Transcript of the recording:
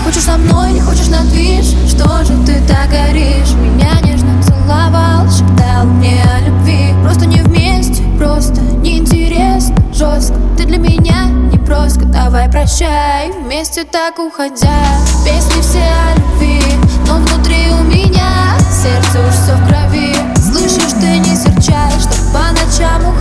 Хочешь со мной, не хочешь на движ? Что же ты так горишь? Меня нежно целовал, шептал мне о любви. Просто не вместе, просто неинтересно, жестко. Ты для меня не броска, давай прощай. Вместе так уходя, песни все о любви, но внутри у меня сердце уж все в крови. Слышишь, ты не серчай, что по ночам